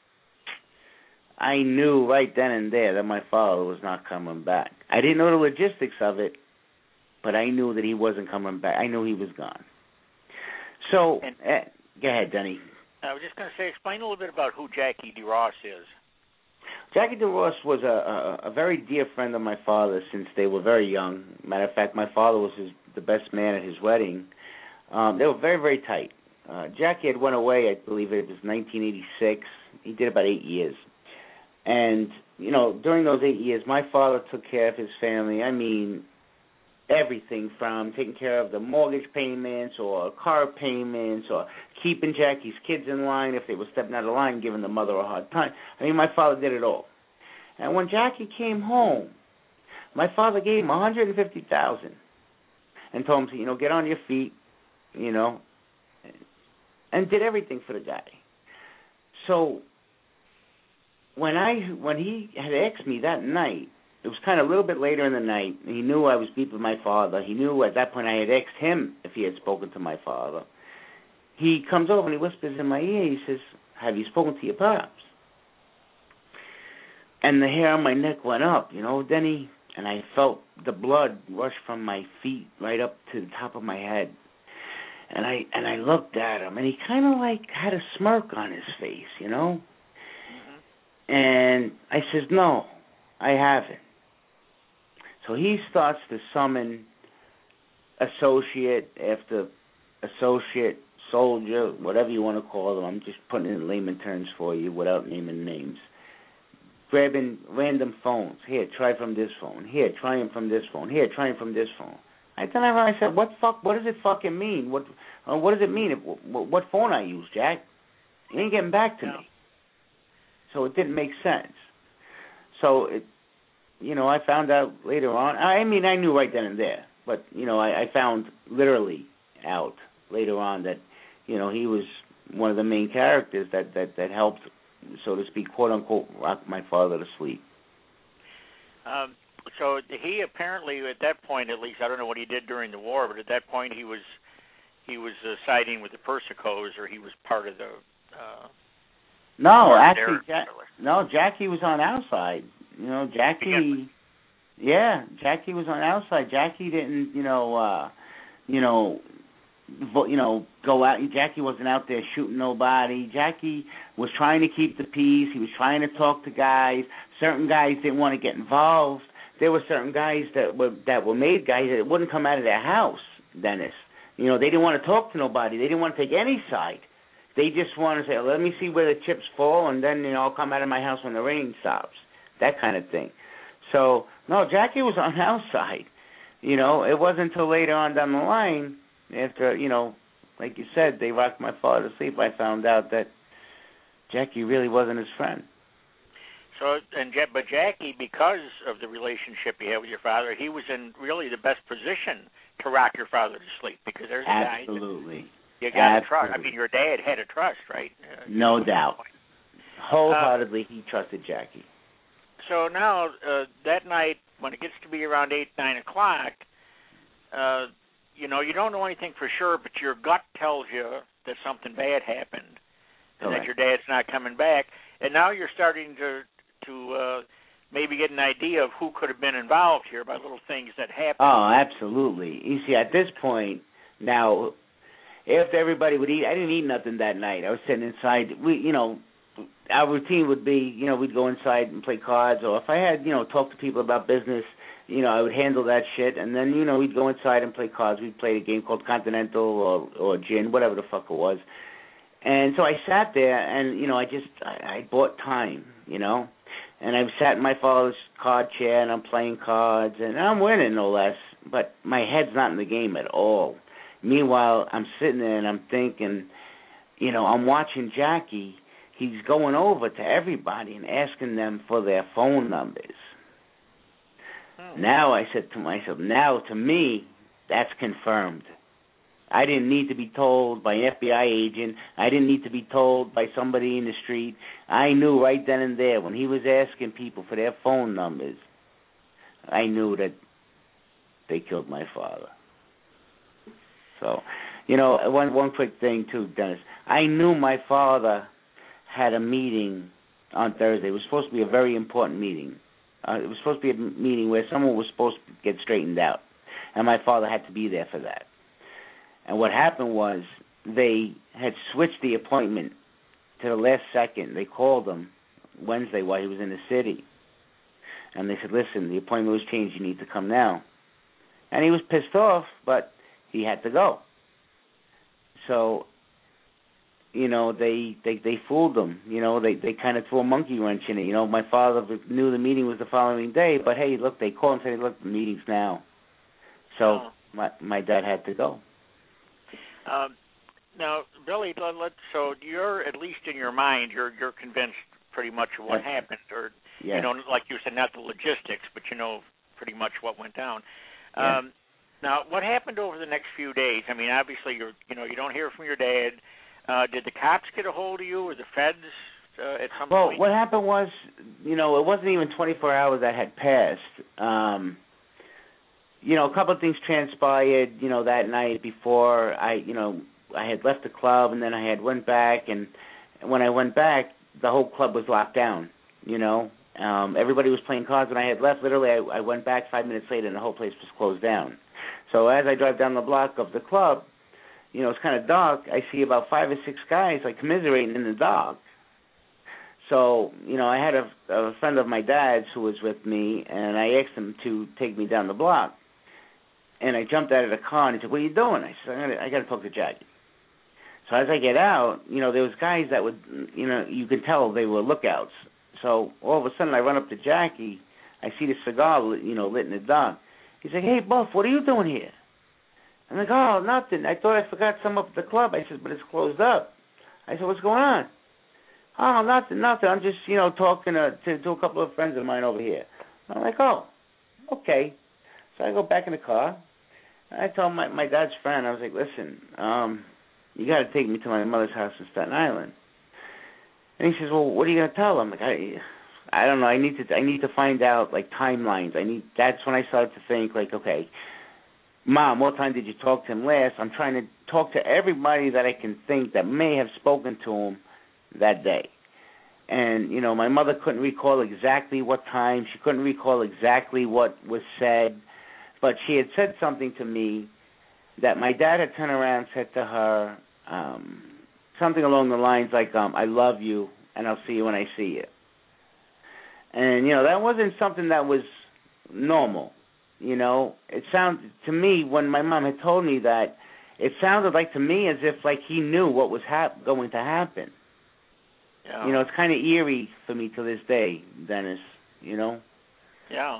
I knew right then and there that my father was not coming back. I didn't know the logistics of it, but I knew that he wasn't coming back. I knew he was gone. So, go ahead, Denny. I was just going to say, explain a little bit about who Jackie DeRoss is. Jackie DeRoss was a very dear friend of my father since they were very young. Matter of fact, my father was the best man at his wedding. They were very, very tight. Jackie had went away, I believe it was 1986. He did about 8 years. And, during those 8 years, my father took care of his family. I mean, everything from taking care of the mortgage payments or car payments or keeping Jackie's kids in line if they were stepping out of line, giving the mother a hard time. I mean, my father did it all. And when Jackie came home, my father gave him $150,000 and told him to, get on your feet, and did everything for the guy. So when he had asked me that night, it was kind of a little bit later in the night, and he knew I was beeping my father. He knew at that point I had asked him if he had spoken to my father. He comes over and he whispers in my ear, he says, "Have you spoken to your pops?" And the hair on my neck went up, Denny, and I felt the blood rush from my feet right up to the top of my head. And I looked at him, and he kind of like had a smirk on his face, Mm-hmm. And I says, "No, I haven't." So he starts to summon associate after associate, soldier, whatever you want to call them. I'm just putting it in layman terms for you without naming names. Grabbing random phones. Here, try from this phone. Here, try him from this phone. Here, try him from this phone. I said, what does it fucking mean? What does it mean? What phone I use, Jack? He ain't getting back to me. So it didn't make sense. So, I found out later on. I mean, I knew right then and there. But, I found literally out later on that, he was one of the main characters that helped, so to speak, quote unquote, rock my father to sleep. So he apparently, at that point, at least, I don't know what he did during the war, but at that point he was siding with the Persicos, or he was part of the. No, actually, Jackie was on our side. Jackie. Yeah, Jackie was on our side. Jackie didn't, go out. Jackie wasn't out there shooting nobody. Jackie was trying to keep the peace. He was trying to talk to guys. Certain guys didn't want to get involved. There were certain guys that were made guys that wouldn't come out of their house, Dennis. They didn't want to talk to nobody. They didn't want to take any side. They just want to say, let me see where the chips fall, and then, I'll come out of my house when the rain stops. That kind of thing. So, no, Jackie was on our side. It wasn't until later on down the line, after, like you said, they rocked my father to sleep, I found out that Jackie really wasn't his friend. So, but Jackie, because of the relationship you had with your father, he was in really the best position to rock your father to sleep, because there's a guy. Absolutely. You got to trust. I mean, your dad had to trust, right? No doubt. Wholeheartedly, he trusted Jackie. So now, that night, when it gets to be around 8, 9 o'clock, you don't know anything for sure, but your gut tells you that something bad happened, and that your dad's not coming back. And now you're starting to maybe get an idea of who could have been involved here by little things that happened. Oh, absolutely. You see, at this point, now, after everybody would eat, I didn't eat nothing that night. I was sitting inside. Our routine would be, we'd go inside and play cards, or if I had, talk to people about business, I would handle that shit, and then, we'd go inside and play cards. We'd play a game called Continental or Gin, whatever the fuck it was. And so I sat there, and, I bought time, and I sat in my father's card chair, and I'm playing cards, and I'm winning, no less, but my head's not in the game at all. Meanwhile, I'm sitting there, and I'm thinking, I'm watching Jackie. He's going over to everybody and asking them for their phone numbers. Now I said to myself, to me, that's confirmed. I didn't need to be told by an FBI agent. I didn't need to be told by somebody in the street. I knew right then and there when he was asking people for their phone numbers, I knew that they killed my father. So, one quick thing too, Dennis. I knew my father had a meeting on Thursday. It was supposed to be a very important meeting. It was supposed to be a meeting where someone was supposed to get straightened out, and my father had to be there for that. And what happened was they had switched the appointment to the last second. They called him Wednesday while he was in the city, and they said, listen, the appointment was changed. You need to come now. And he was pissed off, but he had to go. So, they fooled him. They kind of threw a monkey wrench in it. My father knew the meeting was the following day, but hey, look, they called and said, look, the meeting's now. So my dad had to go. Now, Billy, so you're, at least in your mind, you're convinced pretty much of what happened, or like you said, not the logistics, but pretty much what went down. Now, what happened over the next few days? I mean, obviously, you don't hear from your dad. Did the cops get a hold of you, or the feds at some point? Well, what happened was, it wasn't even 24 hours that had passed. A couple of things transpired, that night before I had left the club, and then I had went back, and when I went back, the whole club was locked down, Everybody was playing cards when I had left. Literally, I went back 5 minutes later, and the whole place was closed down. So as I drive down the block of the club, it's kind of dark. I see about 5 or 6 guys, commiserating in the dark. So, I had a friend of my dad's who was with me, and I asked him to take me down the block. And I jumped out of the car, and he said, "What are you doing?" I said, "I got to talk to Jackie." So as I get out, there was guys that would, you could tell they were lookouts. So all of a sudden, I run up to Jackie. I see the cigar, lit in the dark. He's like, "Hey, Buff, what are you doing here?" I'm like, "Oh, nothing. I thought I forgot some up at the club." I said, "But it's closed up." I said, "What's going on?" "Oh, nothing. I'm just, talking to a couple of friends of mine over here." I'm like, "Oh, okay." So I go back in the car. I told my dad's friend, I was like, "Listen, you got to take me to my mother's house in Staten Island." And he says, "Well, what are you going to tell them?" Like, I don't know. I need to find out like timelines. That's when I started to think like, okay, Mom, what time did you talk to him last? I'm trying to talk to everybody that I can think that may have spoken to him that day. And, my mother couldn't recall exactly what time. She couldn't recall exactly what was said. But she had said something to me that my dad had turned around and said to her something along the lines like, "I love you, and I'll see you when I see you." And, that wasn't something that was normal. It sounded to me, when my mom had told me that, it sounded like to me as if like he knew what was going to happen. Yeah. It's kind of eerie for me to this day, Dennis, Yeah.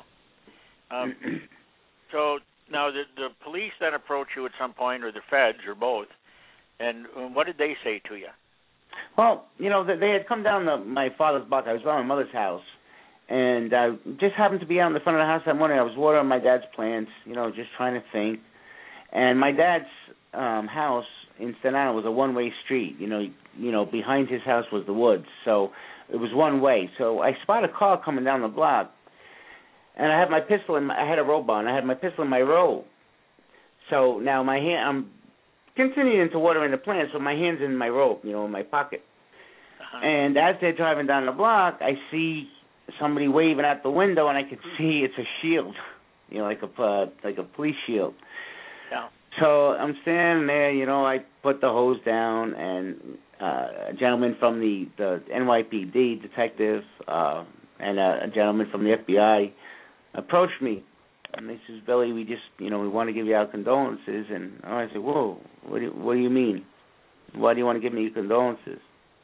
So now the police then approach you at some point, or the feds, or both, and what did they say to you? Well, they had come down my father's block. I was by my mother's house, and I just happened to be out in the front of the house that morning. I was watering my dad's plants, just trying to think. And my dad's house in Staten Island was a one-way street. Behind his house was the woods, so it was one way. So I spot a car coming down the block, and I had my pistol I had a robe on. I had my pistol in my robe. So now I'm continuing to water in the plants, so my hand's in my robe, in my pocket. Uh-huh. And as they're driving down the block, I see somebody waving out the window, and I could see it's a shield, like a police shield. Yeah. So I'm standing there, I put the hose down, and a gentleman from the NYPD detective and a gentleman from the FBI approached me. And they says, "Billy, we just, we want to give you our condolences." And I said, "Whoa, what do you mean? Why do you want to give me your condolences?"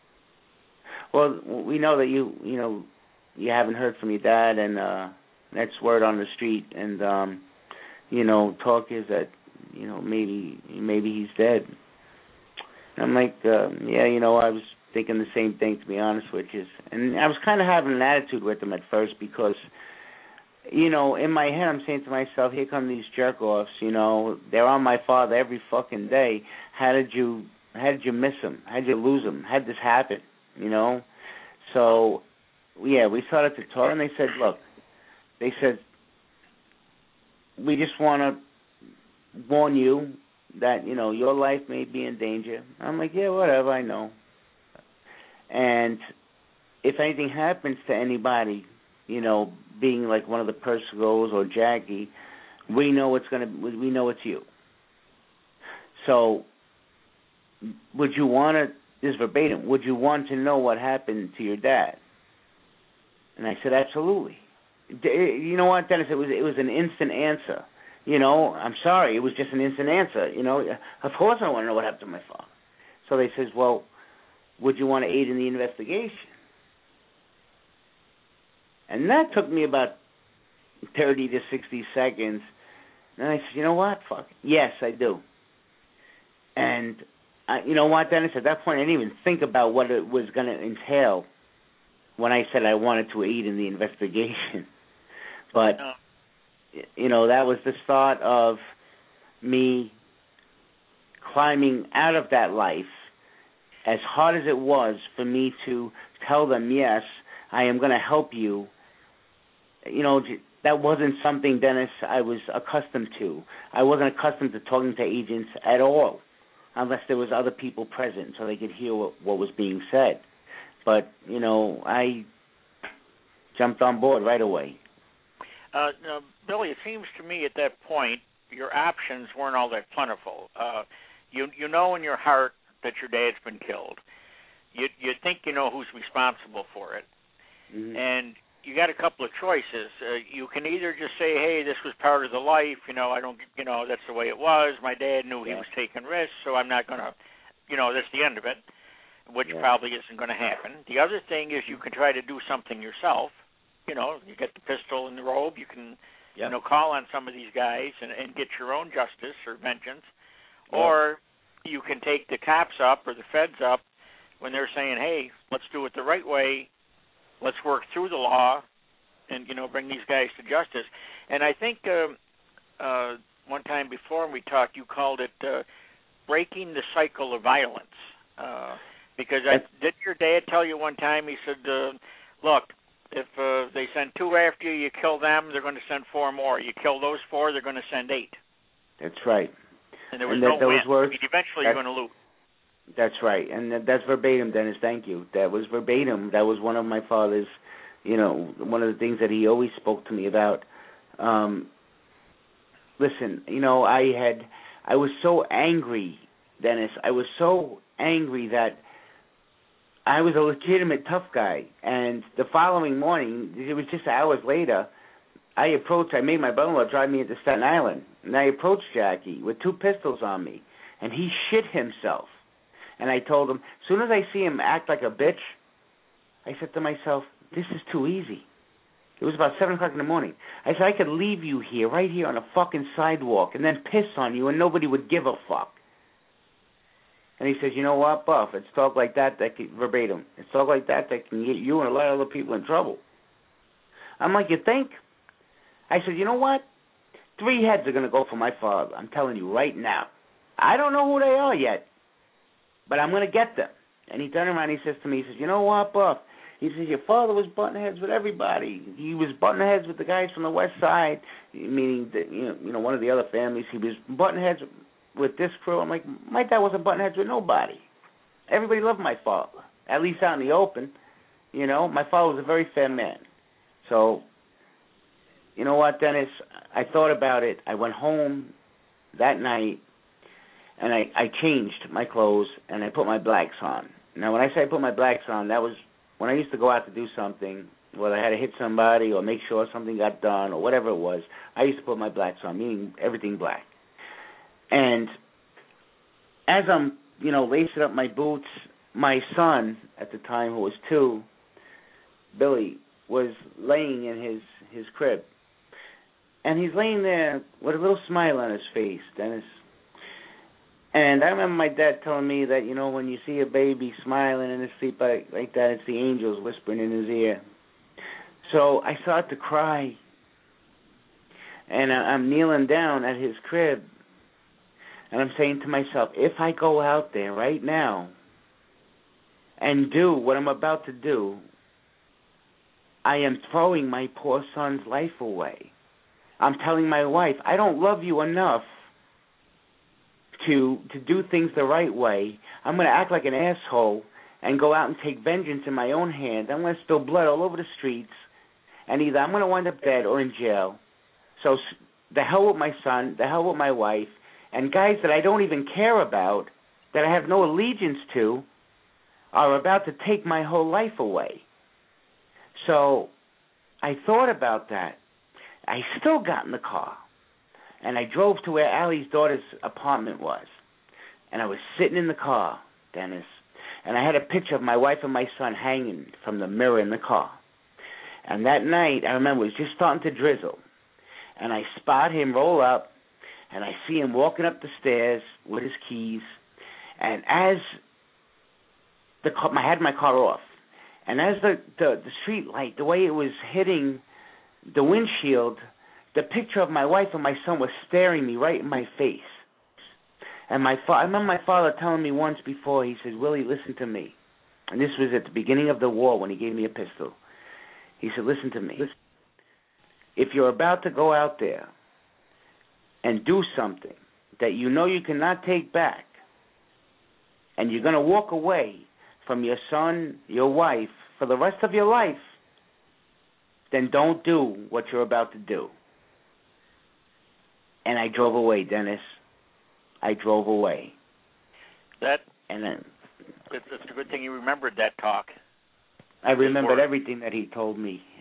"Well, we know that you haven't heard from your dad, and that's word on the street. And, talk is that, maybe he's dead." And I'm like, "Yeah, I was thinking the same thing, to be honest with you." And I was kind of having an attitude with them at first because, in my head I'm saying to myself, here come these jerk-offs, they're on my father every fucking day. How did you miss him? How did you lose him? How did this happen? So, yeah, we started to talk, and they said, "Look," they said, "we just want to warn you that, your life may be in danger." I'm like, "Yeah, whatever, I know. And if anything happens to anybody, being like one of the Persigos or Jackie, we know it's you. So would you want to," this is verbatim, "would you want to know what happened to your dad?" And I said, "Absolutely." You know what, Dennis? It was an instant answer. I'm sorry, it was just an instant answer. Of course I want to know what happened to my father. So they says, "Well, would you want to aid in the investigation?" And that took me about 30 to 60 seconds. And I said, "You know what? Fuck. Yes, I do." And you know what, Dennis? At that point, I didn't even think about what it was going to entail when I said I wanted to aid in the investigation. But, that was the start of me climbing out of that life, as hard as it was for me to tell them, "Yes, I am going to help you." That wasn't something, Dennis, I was accustomed to. I wasn't accustomed to talking to agents at all, unless there was other people present so they could hear what was being said. But, I jumped on board right away. Now, Billy, it seems to me at that point your options weren't all that plentiful. You know in your heart that your dad's been killed. You think you know who's responsible for it. Mm-hmm. And you got a couple of choices. You can either just say, hey, this was part of the life, that's the way it was. My dad knew he was taking risks, so I'm not going to, that's the end of it, which probably isn't going to happen. The other thing is you can try to do something yourself. You get the pistol and the robe. You can, call on some of these guys and get your own justice or vengeance. Yeah. Or you can take the cops up or the feds up when they're saying, hey, let's do it the right way. Let's work through the law and, bring these guys to justice. And I think one time before when we talked, you called it breaking the cycle of violence. Because did your dad tell you one time, he said, look, if they send 2 after you kill them, they're going to send 4 more. You kill those 4, they're going to send 8. That's right. And there was no win. Eventually you're going to lose. That's right, and that's verbatim, Dennis. Thank you. That was verbatim. That was one of my father's, one of the things that he always spoke to me about. Listen, I was so angry, Dennis. I was so angry that I was a legitimate tough guy. And the following morning, it was just hours later, I made my brother-in-law drive me into Staten Island, and I approached Jackie with 2 pistols on me, and he shit himself. And I told him, as soon as I see him act like a bitch, I said to myself, this is too easy. It was about 7 o'clock in the morning. I said, I could leave you here, right here on a fucking sidewalk, and then piss on you, and nobody would give a fuck. And he says, you know what, Buff, it's talk like that can, verbatim, it's talk like that can get you and a lot of other people in trouble. I'm like, you think? I said, you know what? 3 heads are going to go for my father. I'm telling you right now. I don't know who they are yet, but I'm going to get them. And he turned around and he says to me, he says, you know what, Buff? He says, your father was butting heads with everybody. He was butting heads with the guys from the west side, meaning that, one of the other families. He was butting heads with this crew. I'm like, my dad wasn't butting heads with nobody. Everybody loved my father, at least out in the open. My father was a very fair man. So, you know what, Dennis? I thought about it. I went home that night, and I changed my clothes, and I put my blacks on. Now, when I say I put my blacks on, that was when I used to go out to do something, whether I had to hit somebody or make sure something got done or whatever it was, I used to put my blacks on, meaning everything black. And as I'm, lacing up my boots, my son at the time, who was 2, Billy, was laying in his crib. And he's laying there with a little smile on his face, Dennis. And I remember my dad telling me that, when you see a baby smiling in his sleep like that, it's the angels whispering in his ear. So I started to cry. And I'm kneeling down at his crib. And I'm saying to myself, if I go out there right now and do what I'm about to do, I am throwing my poor son's life away. I'm telling my wife, I don't love you enough to do things the right way. I'm going to act like an asshole and go out and take vengeance in my own hand. I'm going to spill blood all over the streets, and either I'm going to wind up dead or in jail. So the hell with my son, the hell with my wife, and guys that I don't even care about, that I have no allegiance to, are about to take my whole life away. So I thought about that. I still got in the car, and I drove to where Allie's daughter's apartment was. And I was sitting in the car, Dennis, and I had a picture of my wife and my son hanging from the mirror in the car. And that night, I remember, it was just starting to drizzle. And I spot him roll up, and I see him walking up the stairs with his keys. And as I had my car off, and as the street light, the way it was hitting the windshield, the picture of my wife and my son was staring me right in my face. And I remember my father telling me once before, he said, Willie, listen to me. And this was at the beginning of the war when he gave me a pistol. He said, listen to me. If you're about to go out there and do something that you know you cannot take back, and you're going to walk away from your son, your wife, for the rest of your life, then don't do what you're about to do. And I drove away, Dennis. I drove away. It's a good thing you remembered that talk. I remembered everything that he told me.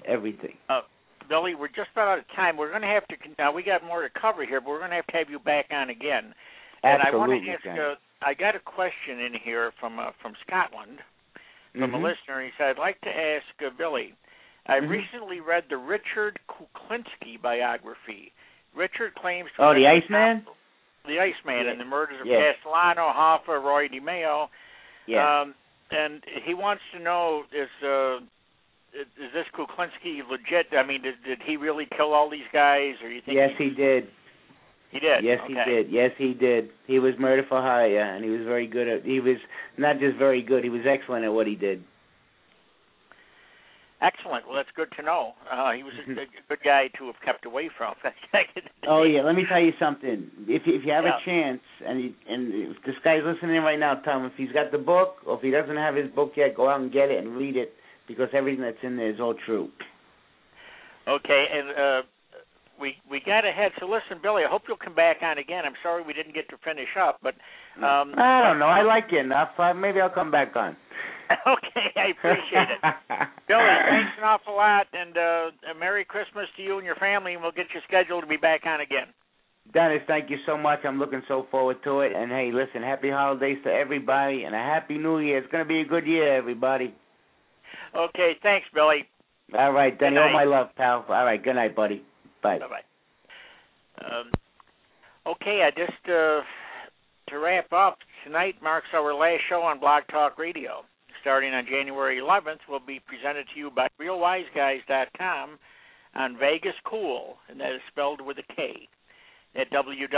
everything. Billy, we're just about out of time. We're going to have to. We got more to cover here, but we're going to have you back on again. And Absolutely. I want to ask. I got a question in here from Scotland, from a listener. He said, "I'd like to ask Billy. I recently read the Richard Kuklinski biography. Richard claims to the Iceman? The Iceman and the murders of Yeah. Castellano, Hoffa, Roy DeMeo. Yeah. And he wants to know, is this Kuklinski legit? I mean, did he really kill all these guys? Or you think Yes, he did. He did? Yes, okay. he did. Yes, he did. He was murder for hire, and he was very good at. He was not just very good. He was excellent at what he did. Excellent. Well, that's good to know. He was a good guy to have kept away from. Oh yeah, let me tell you something. If you have a chance, and if this guy's listening right now, tell him if he's got the book, or if he doesn't have his book yet, go out and get it and read it, because everything that's in there is all true. Okay, and we got ahead. So listen, Billy, I hope you'll come back on again. I'm sorry we didn't get to finish up, but I don't know. I like you enough. Maybe I'll come back on. Okay, I appreciate it. Billy, thanks an awful lot, and a Merry Christmas to you and your family, and we'll get you scheduled to be back on again. Dennis, thank you so much. I'm looking so forward to it. And, hey, listen, happy holidays to everybody, and a happy new year. It's going to be a good year, everybody. Okay, thanks, Billy. All right, Denny, all my love, pal. All right, good night, buddy. Bye. Bye-bye. Okay, I just, to wrap up, tonight marks our last show on Blog Talk Radio. Starting on January 11th, will be presented to you by RealWiseGuys.com on Vegas Cool, and that is spelled with a K, at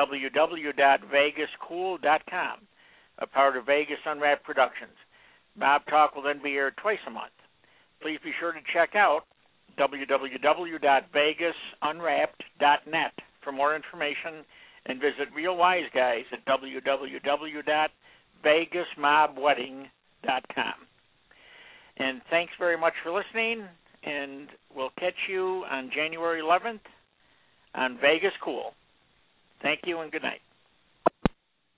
www.vegascool.com, a part of Vegas Unwrapped Productions. Mob Talk will then be aired twice a month. Please be sure to check out www.vegasunwrapped.net for more information, and visit Real Wise Guys at www.vegasmobwedding.com. And thanks very much for listening, and we'll catch you on January 11th on Vegas Cool. Thank you and good night.